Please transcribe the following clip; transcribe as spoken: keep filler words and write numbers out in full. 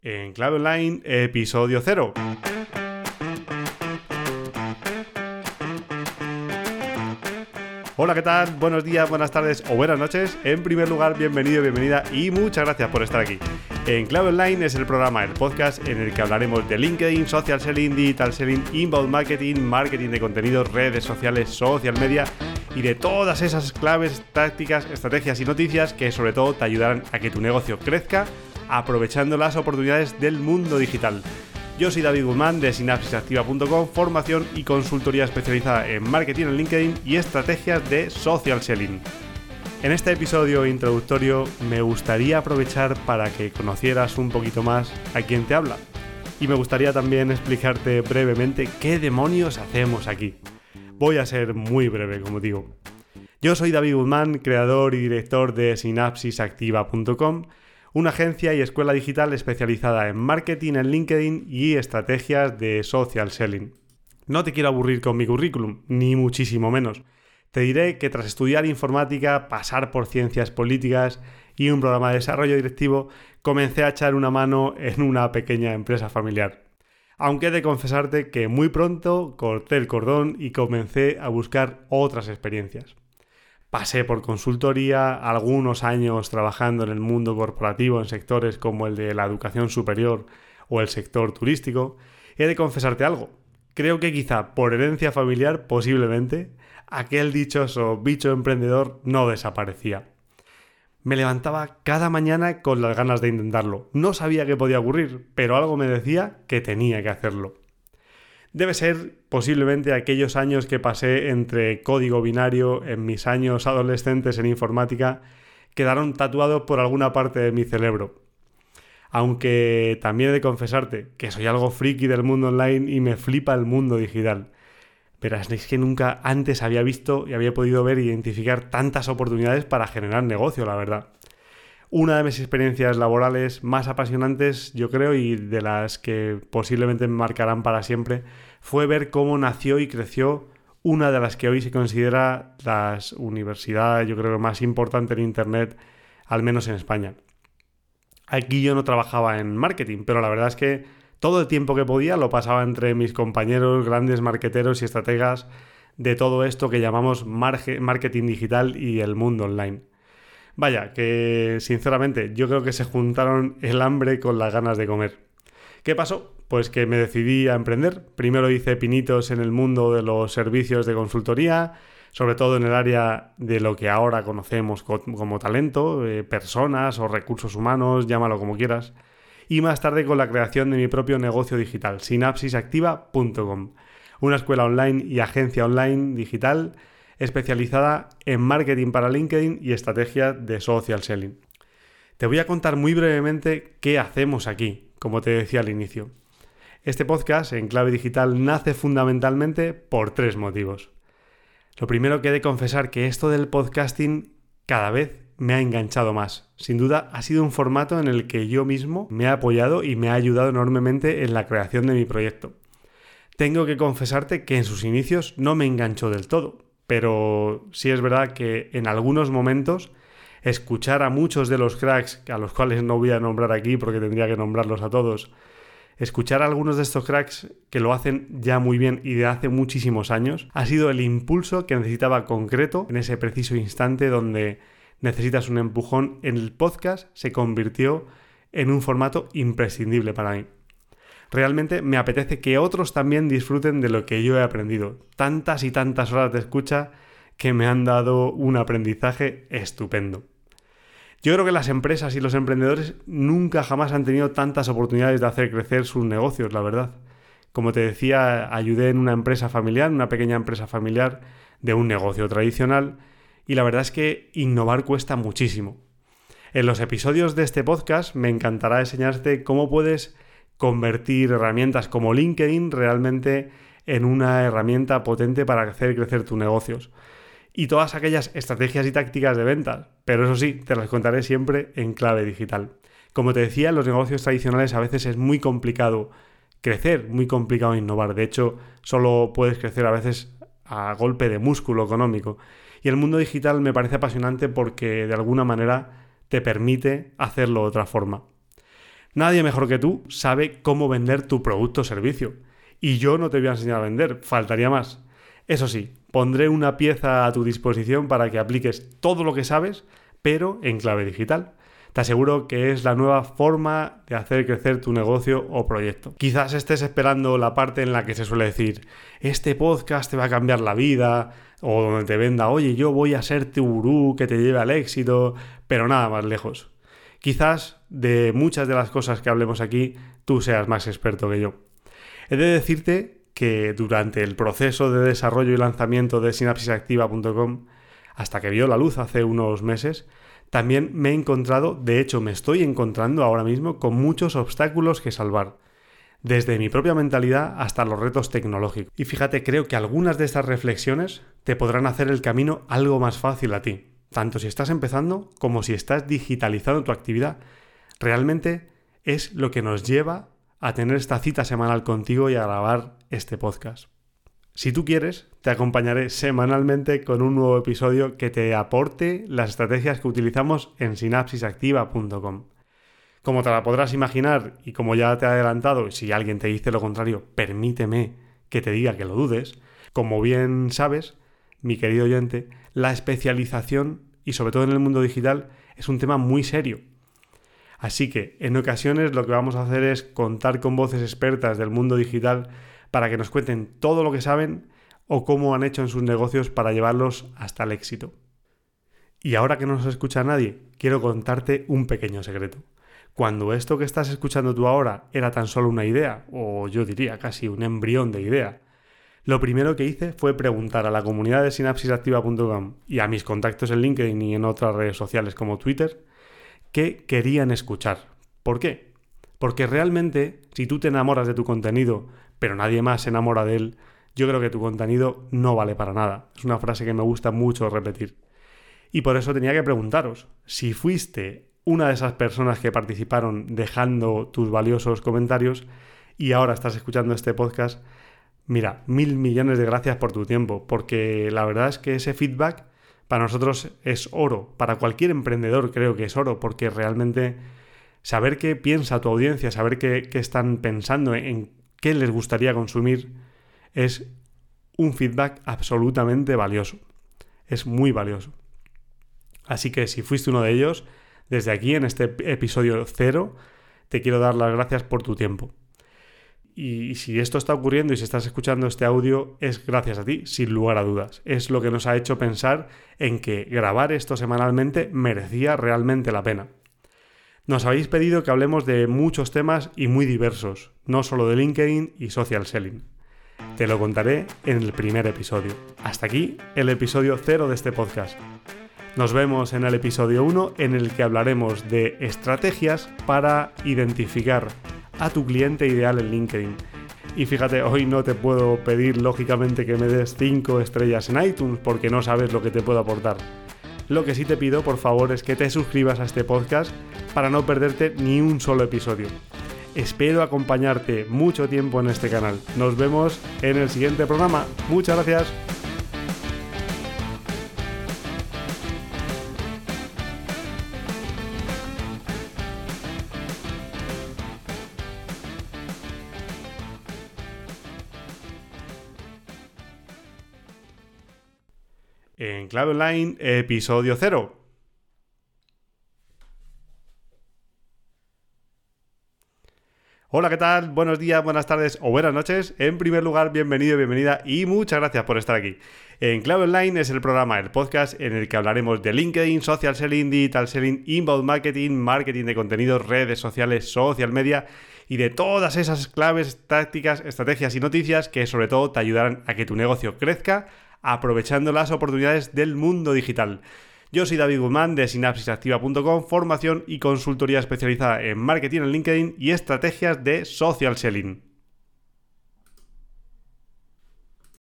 En Clave Online, episodio cero. Hola, ¿qué tal? Buenos días, buenas tardes o buenas noches. En primer lugar, bienvenido, bienvenida y muchas gracias por estar aquí. En Clave Online es el programa, el podcast en el que hablaremos de LinkedIn, social selling, digital selling, inbound marketing, marketing de contenidos, redes sociales, social media y de todas esas claves, tácticas, estrategias y noticias que sobre todo te ayudarán a que tu negocio crezca aprovechando las oportunidades del mundo digital. Yo soy David Guzmán de Sinapsis Activa punto com, formación y consultoría especializada en marketing en LinkedIn y estrategias de social selling. En este episodio introductorio me gustaría aprovechar para que conocieras un poquito más a quien te habla. Y me gustaría también explicarte brevemente qué demonios hacemos aquí. Voy a ser muy breve, como digo. Yo soy David Guzmán, creador y director de Sinapsis Activa punto com, una agencia y escuela digital especializada en marketing en LinkedIn y estrategias de social selling. No te quiero aburrir con mi currículum, ni muchísimo menos. Te diré que tras estudiar informática, pasar por ciencias políticas y un programa de desarrollo directivo, comencé a echar una mano en una pequeña empresa familiar. Aunque he de confesarte que muy pronto corté el cordón y comencé a buscar otras experiencias. Pasé por consultoría, algunos años trabajando en el mundo corporativo en sectores como el de la educación superior o el sector turístico. He de confesarte algo. Creo que quizá por herencia familiar, posiblemente, aquel dichoso bicho emprendedor no desaparecía. Me levantaba cada mañana con las ganas de intentarlo. No sabía qué podía ocurrir, pero algo me decía que tenía que hacerlo. Debe ser posiblemente aquellos años que pasé entre código binario en mis años adolescentes en informática quedaron tatuados por alguna parte de mi cerebro. Aunque también he de confesarte que soy algo friki del mundo online y me flipa el mundo digital. Verás, es que nunca antes había visto y había podido ver e identificar tantas oportunidades para generar negocio, la verdad. Una de mis experiencias laborales más apasionantes, yo creo, y de las que posiblemente me marcarán para siempre, fue ver cómo nació y creció una de las que hoy se considera la universidad, yo creo, más importante en Internet, al menos en España. Aquí yo no trabajaba en marketing, pero la verdad es que todo el tiempo que podía lo pasaba entre mis compañeros, grandes marketeros y estrategas de todo esto que llamamos marketing digital y el mundo online. Vaya, que sinceramente yo creo que se juntaron el hambre con las ganas de comer. ¿Qué pasó? Pues que me decidí a emprender. Primero hice pinitos en el mundo de los servicios de consultoría, sobre todo en el área de lo que ahora conocemos como talento, eh, personas o recursos humanos, llámalo como quieras. Y más tarde con la creación de mi propio negocio digital, Sinapsis Activa punto com, una escuela online y agencia online digital especializada en marketing para LinkedIn y estrategia de social selling. Te voy a contar muy brevemente qué hacemos aquí, como te decía al inicio. Este podcast en clave digital nace fundamentalmente por tres motivos. Lo primero, que he de confesar que esto del podcasting cada vez me ha enganchado más. Sin duda ha sido un formato en el que yo mismo me he apoyado y me ha ayudado enormemente en la creación de mi proyecto. Tengo que confesarte que en sus inicios no me enganchó del todo. Pero sí es verdad que en algunos momentos escuchar a muchos de los cracks, a los cuales no voy a nombrar aquí porque tendría que nombrarlos a todos, escuchar a algunos de estos cracks que lo hacen ya muy bien y de hace muchísimos años, ha sido el impulso que necesitaba concreto en ese preciso instante donde necesitas un empujón. En el podcast se convirtió en un formato imprescindible para mí. Realmente me apetece que otros también disfruten de lo que yo he aprendido. Tantas y tantas horas de escucha que me han dado un aprendizaje estupendo. Yo creo que las empresas y los emprendedores nunca jamás han tenido tantas oportunidades de hacer crecer sus negocios, la verdad. Como te decía, ayudé en una empresa familiar, una pequeña empresa familiar de un negocio tradicional, y la verdad es que innovar cuesta muchísimo. En los episodios de este podcast me encantará enseñarte cómo puedes convertir herramientas como LinkedIn realmente en una herramienta potente para hacer crecer tus negocios. Y todas aquellas estrategias y tácticas de ventas, pero eso sí, te las contaré siempre en clave digital. Como te decía, en los negocios tradicionales a veces es muy complicado crecer, muy complicado innovar. De hecho, solo puedes crecer a veces a golpe de músculo económico. Y el mundo digital me parece apasionante porque de alguna manera te permite hacerlo de otra forma. Nadie mejor que tú sabe cómo vender tu producto o servicio. Y yo no te voy a enseñar a vender, faltaría más. Eso sí, pondré una pieza a tu disposición para que apliques todo lo que sabes, pero en clave digital. Te aseguro que es la nueva forma de hacer crecer tu negocio o proyecto. Quizás estés esperando la parte en la que se suele decir, este podcast te va a cambiar la vida, o donde te venda, oye, yo voy a ser tu gurú que te lleve al éxito, pero nada más lejos. Quizás de muchas de las cosas que hablemos aquí, tú seas más experto que yo. He de decirte que durante el proceso de desarrollo y lanzamiento de sinapsis activa punto com, hasta que vio la luz hace unos meses, también me he encontrado, de hecho me estoy encontrando ahora mismo con muchos obstáculos que salvar, desde mi propia mentalidad hasta los retos tecnológicos. Y fíjate, creo que algunas de estas reflexiones te podrán hacer el camino algo más fácil a ti, tanto si estás empezando como si estás digitalizando tu actividad. Realmente es lo que nos lleva a tener esta cita semanal contigo y a grabar este podcast. Si tú quieres, te acompañaré semanalmente con un nuevo episodio que te aporte las estrategias que utilizamos en sinapsis activa punto com. Como te la podrás imaginar y como ya te he adelantado, si alguien te dice lo contrario, permíteme que te diga que lo dudes. Como bien sabes, mi querido oyente, la especialización y sobre todo en el mundo digital es un tema muy serio. Así que en ocasiones lo que vamos a hacer es contar con voces expertas del mundo digital para que nos cuenten todo lo que saben o cómo han hecho en sus negocios para llevarlos hasta el éxito. Y ahora que no nos escucha nadie, quiero contarte un pequeño secreto. Cuando esto que estás escuchando tú ahora era tan solo una idea, o yo diría casi un embrión de idea, lo primero que hice fue preguntar a la comunidad de sinapsis activa punto com y a mis contactos en LinkedIn y en otras redes sociales como Twitter qué querían escuchar. ¿Por qué? Porque realmente, si tú te enamoras de tu contenido, pero nadie más se enamora de él, yo creo que tu contenido no vale para nada. Es una frase que me gusta mucho repetir. Y por eso tenía que preguntaros, si fuiste una de esas personas que participaron dejando tus valiosos comentarios y ahora estás escuchando este podcast, mira, mil millones de gracias por tu tiempo, porque la verdad es que ese feedback para nosotros es oro. Para cualquier emprendedor creo que es oro, porque realmente saber qué piensa tu audiencia, saber qué, qué están pensando, en qué les gustaría consumir, es un feedback absolutamente valioso. Es muy valioso. Así que si fuiste uno de ellos, desde aquí en este episodio cero, te quiero dar las gracias por tu tiempo. Y si esto está ocurriendo y si estás escuchando este audio, es gracias a ti, sin lugar a dudas. Es lo que nos ha hecho pensar en que grabar esto semanalmente merecía realmente la pena. Nos habéis pedido que hablemos de muchos temas y muy diversos, no solo de LinkedIn y social selling. Te lo contaré en el primer episodio. Hasta aquí el episodio cero de este podcast. Nos vemos en el episodio uno, en el que hablaremos de estrategias para identificar a tu cliente ideal en LinkedIn. Y fíjate, hoy no te puedo pedir lógicamente que me des cinco estrellas en iTunes porque no sabes lo que te puedo aportar. Lo que sí te pido, por favor, es que te suscribas a este podcast para no perderte ni un solo episodio. Espero acompañarte mucho tiempo en este canal. Nos vemos en el siguiente programa. Muchas gracias. En Clave Online, episodio cero. Hola, ¿qué tal? Buenos días, buenas tardes o buenas noches. En primer lugar, bienvenido, bienvenida y muchas gracias por estar aquí. En Clave Online es el programa, el podcast en el que hablaremos de LinkedIn, social selling, digital selling, inbound marketing, marketing de contenidos, redes sociales, social media y de todas esas claves, tácticas, estrategias y noticias que sobre todo te ayudarán a que tu negocio crezca aprovechando las oportunidades del mundo digital. Yo soy David Guzmán de sinapsis activa punto com, formación y consultoría especializada en marketing en LinkedIn y estrategias de social selling.